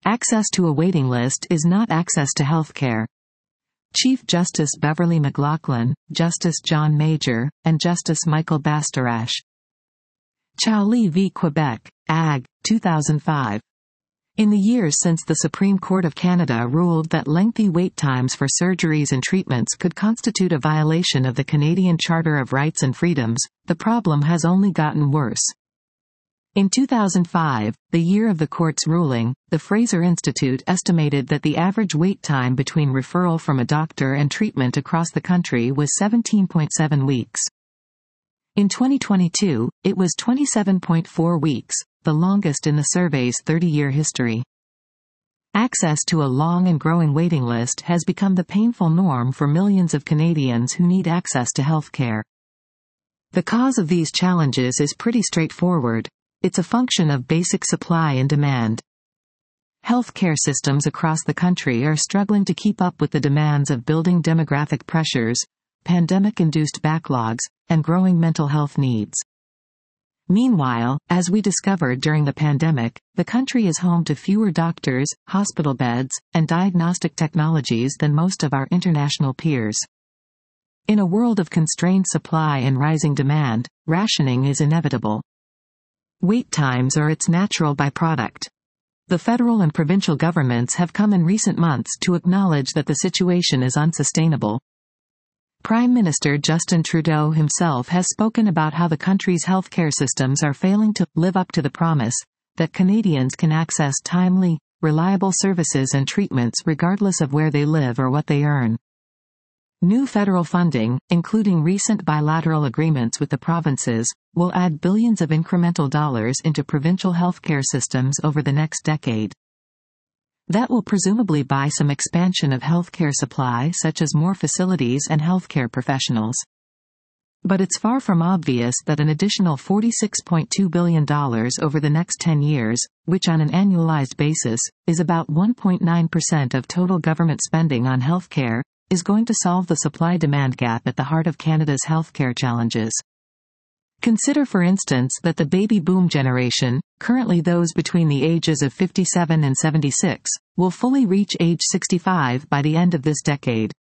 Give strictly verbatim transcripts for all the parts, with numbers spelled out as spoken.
Access to a waiting list is not access to healthcare. Chief Justice Beverly McLaughlin, Justice John Major, and Justice Michael Bastarache. Chowley v. Quebec, A G, two thousand five. In the years since the Supreme Court of Canada ruled that lengthy wait times for surgeries and treatments could constitute a violation of the Canadian Charter of Rights and Freedoms, the problem has only gotten worse. In two thousand five, the year of the court's ruling, the Fraser Institute estimated that the average wait time between referral from a doctor and treatment across the country was seventeen point seven weeks. In twenty twenty-two, it was twenty-seven point four weeks, the longest in the survey's thirty-year history. Access to a long and growing waiting list has become the painful norm for millions of Canadians who need access to health care. The cause of these challenges is pretty straightforward. It's a function of basic supply and demand. Healthcare systems across the country are struggling to keep up with the demands of building demographic pressures, pandemic-induced backlogs, and growing mental health needs. Meanwhile, as we discovered during the pandemic, the country is home to fewer doctors, hospital beds, and diagnostic technologies than most of our international peers. In a world of constrained supply and rising demand, rationing is inevitable. Wait times are its natural byproduct. The federal and provincial governments have come in recent months to acknowledge that the situation is unsustainable. Prime Minister Justin Trudeau himself has spoken about how the country's healthcare systems are failing to live up to the promise that Canadians can access timely, reliable services and treatments regardless of where they live or what they earn. New federal funding, including recent bilateral agreements with the provinces, will add billions of incremental dollars into provincial healthcare systems over the next decade. That will presumably buy some expansion of healthcare supply, such as more facilities and healthcare professionals. But it's far from obvious that an additional forty-six point two billion dollars over the next ten years, which on an annualized basis, is about one point nine percent of total government spending on healthcare, is going to solve the supply-demand gap at the heart of Canada's healthcare challenges. Consider for instance that the baby boom generation, currently those between the ages of fifty-seven and seventy-six, will fully reach age sixty-five by the end of this decade.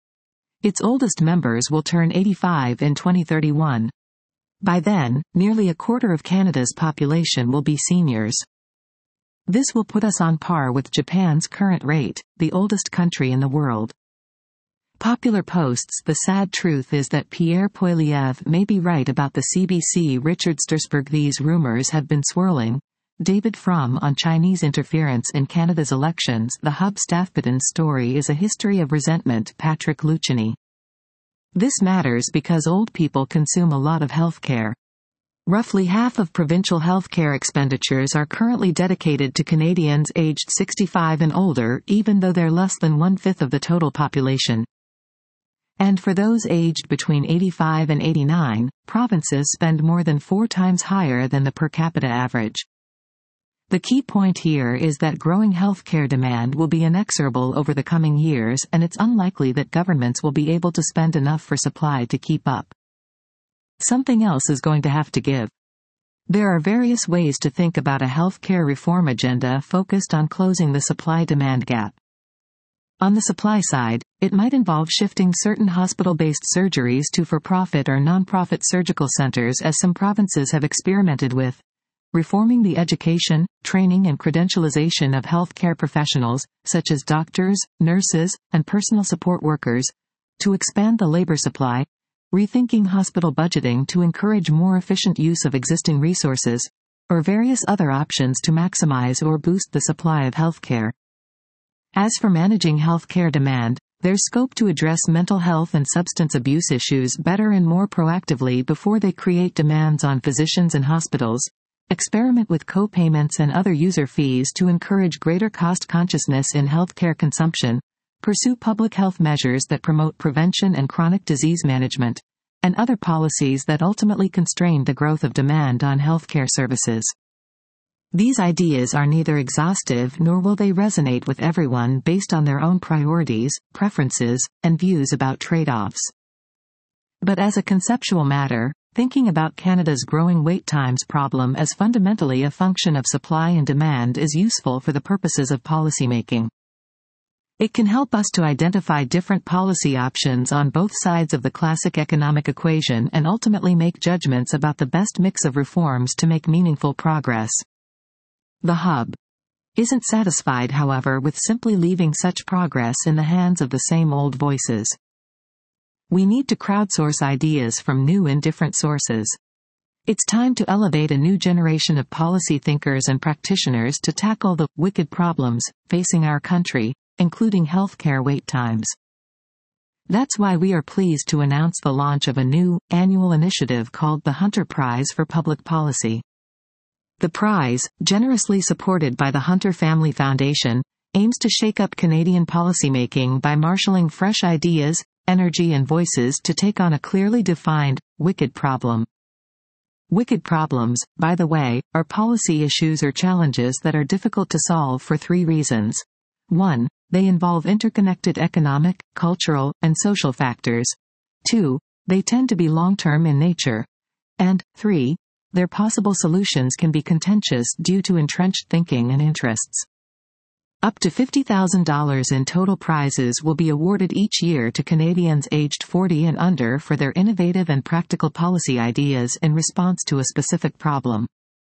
Its oldest members will turn eighty-five in twenty thirty-one. By then, nearly a quarter of Canada's population will be seniors. This will put us on par with Japan's current rate, the oldest country in the world. Popular posts: The sad truth is that Pierre Poilievre may be right about the C B C Richard Stursberg. These rumors have been swirling. David Frum on Chinese interference in Canada's elections. The Hub Staffbitten story is a history of resentment. Patrick Luciani. This matters because old people consume a lot of healthcare. Roughly half of provincial healthcare expenditures are currently dedicated to Canadians aged sixty-five and older, even though they're less than one-fifth of the total population. And for those aged between eighty-five and eighty-nine, provinces spend more than four times higher than the per capita average. The key point here is that growing healthcare demand will be inexorable over the coming years, and it's unlikely that governments will be able to spend enough for supply to keep up. Something else is going to have to give. There are various ways to think about a healthcare reform agenda focused on closing the supply-demand gap. On the supply side, it might involve shifting certain hospital-based surgeries to for-profit or non-profit surgical centers, as some provinces have experimented with, reforming the education, training and credentialization of healthcare professionals, such as doctors, nurses, and personal support workers, to expand the labor supply, rethinking hospital budgeting to encourage more efficient use of existing resources, or various other options to maximize or boost the supply of healthcare. As for managing healthcare demand, there's scope to address mental health and substance abuse issues better and more proactively before they create demands on physicians and hospitals, experiment with co-payments and other user fees to encourage greater cost consciousness in healthcare consumption, pursue public health measures that promote prevention and chronic disease management, and other policies that ultimately constrain the growth of demand on healthcare services. These ideas are neither exhaustive nor will they resonate with everyone based on their own priorities, preferences, and views about trade-offs. But as a conceptual matter, thinking about Canada's growing wait times problem as fundamentally a function of supply and demand is useful for the purposes of policymaking. It can help us to identify different policy options on both sides of the classic economic equation and ultimately make judgments about the best mix of reforms to make meaningful progress. The Hub isn't satisfied, however, with simply leaving such progress in the hands of the same old voices. We need to crowdsource ideas from new and different sources. It's time to elevate a new generation of policy thinkers and practitioners to tackle the wicked problems facing our country, including healthcare wait times. That's why we are pleased to announce the launch of a new, annual initiative called the Hunter Prize for Public Policy. The prize, generously supported by the Hunter Family Foundation, aims to shake up Canadian policymaking by marshalling fresh ideas, energy and voices to take on a clearly defined, wicked problem. Wicked problems, by the way, are policy issues or challenges that are difficult to solve for three reasons. one. They involve interconnected economic, cultural, and social factors. two. They tend to be long-term in nature. And, three. Their possible solutions can be contentious due to entrenched thinking and interests. Up to fifty thousand dollars in total prizes will be awarded each year to Canadians aged forty and under for their innovative and practical policy ideas in response to a specific problem.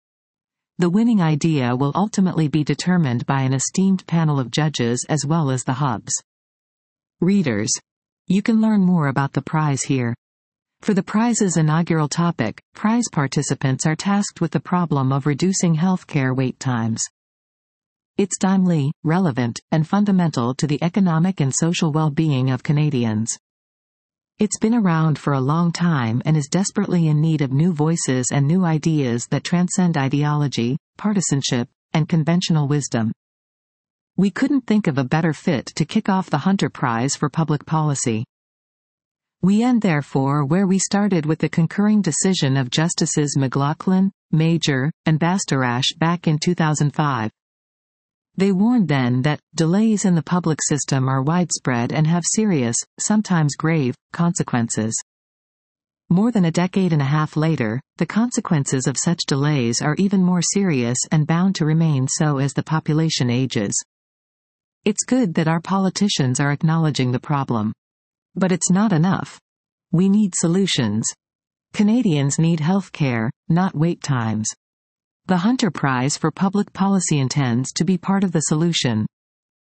The winning idea will ultimately be determined by an esteemed panel of judges as well as the Hub's readers. You can learn more about the prize here. For the prize's inaugural topic, prize participants are tasked with the problem of reducing healthcare wait times. It's timely, relevant, and fundamental to the economic and social well-being of Canadians. It's been around for a long time and is desperately in need of new voices and new ideas that transcend ideology, partisanship, and conventional wisdom. We couldn't think of a better fit to kick off the Hunter Prize for Public Policy. We end therefore where we started, with the concurring decision of Justices McLachlin, Major, and Bastarache back in two thousand five. They warned then that delays in the public system are widespread and have serious, sometimes grave, consequences. More than a decade and a half later, the consequences of such delays are even more serious and bound to remain so as the population ages. It's good that our politicians are acknowledging the problem. But it's not enough. We need solutions. Canadians need health care, not wait times. The Hunter Prize for Public Policy intends to be part of the solution,